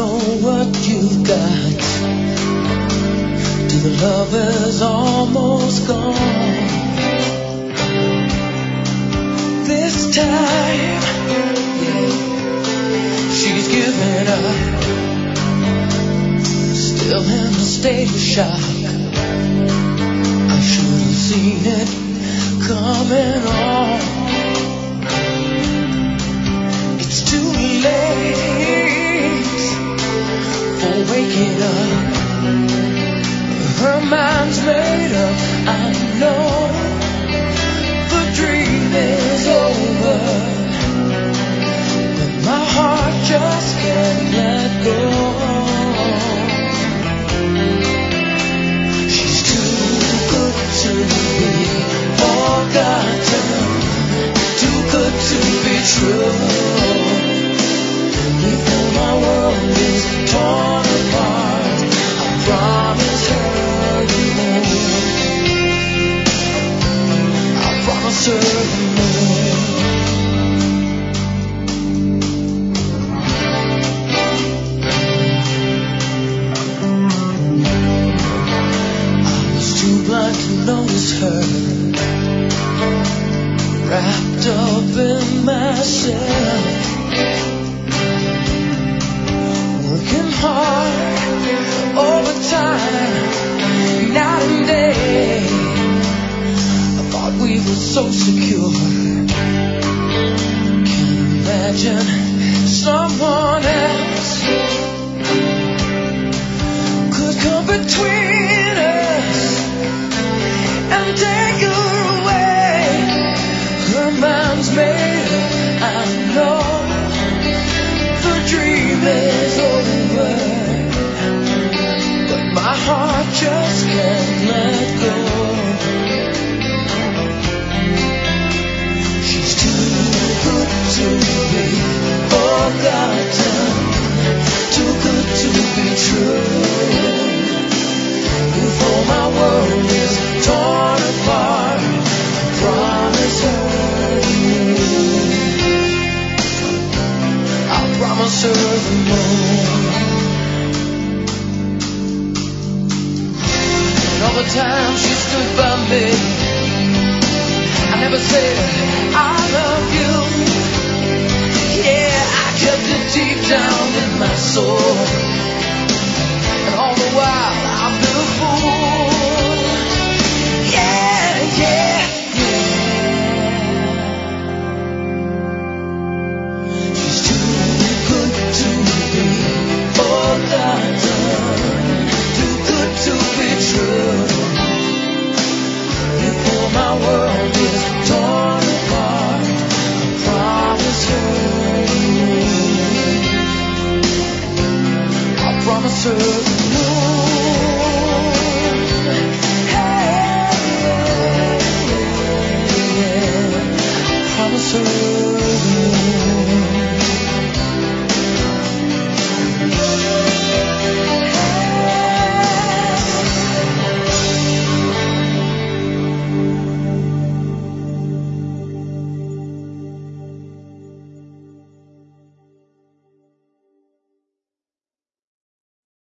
know what you've got till the love is almost gone. This time, she's giving up, still in a state of shock. I should have seen it coming on. It's too late for waking up. Her mind's made up, I know. The dream is over, but my heart just can't let go. She's too good to be forgotten, too good to be true. Before my world is torn apart, I promise her the moon. I promise her the moon. I was too blind to notice her, wrapped up in myself, working hard overtime, night and day. I thought we were so secure. Can't imagine someone else could come between us and take her away. Her mind's made up, I know. The dream is over, but my heart just can't let go. She's too good to be forgotten, too good to be true. Before my world is torn apart, I promise her you. I promise her the moon. And all the time she stood by me, I never said I love you. Yeah, I kept it deep down in my soul. And all the while I've been a fool. Yeah, yeah, yeah. She's too good to be forgotten, too good to be true. Before my world is torn apart, I promise her you. I promise her the moon. Hey, yeah, yeah. I promise her.